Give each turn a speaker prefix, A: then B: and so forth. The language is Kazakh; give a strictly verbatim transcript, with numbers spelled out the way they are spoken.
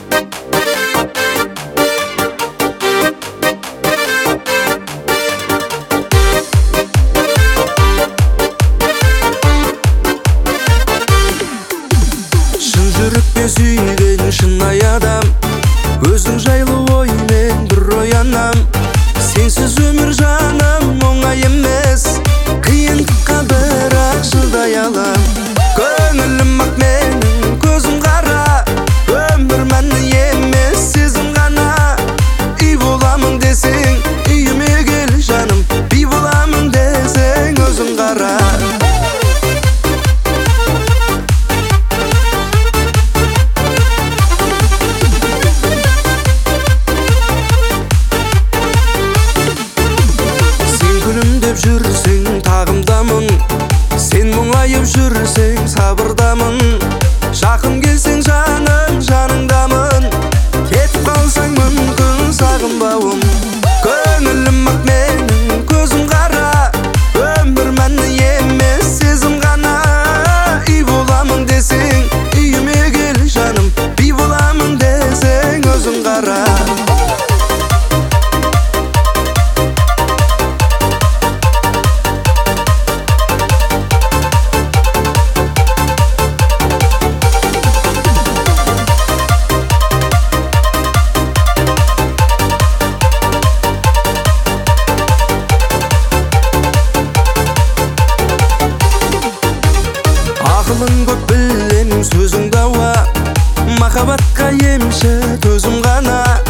A: Сүйген шынай адам, өзің жайлы оймен бір оянам. Сенсіз өмір жаным оңай емес, қиындыққа бірақ шыдай алам. Көңілім ақ менің, көзім қара, өмір мәнді емес сезім ғана. Үй боламын десең, үйіме кел жаным, би боламын десең өзің қара. Жүрсең тағымдамын, сен мұңайып жүрсең сабырдамын. Жақын келсең жаным жаныңдамын, кетіп қалсаң мүмкін сағынбауым. Көңілім ақ менің, көзім қара, өмір мәнді емес сезім ғана. Үй боламын десең, үйіме кел жаным, би боламын десең өзің қара. Ақылың көп білем сөзің дауа, махаббатқа емші төзім ғана.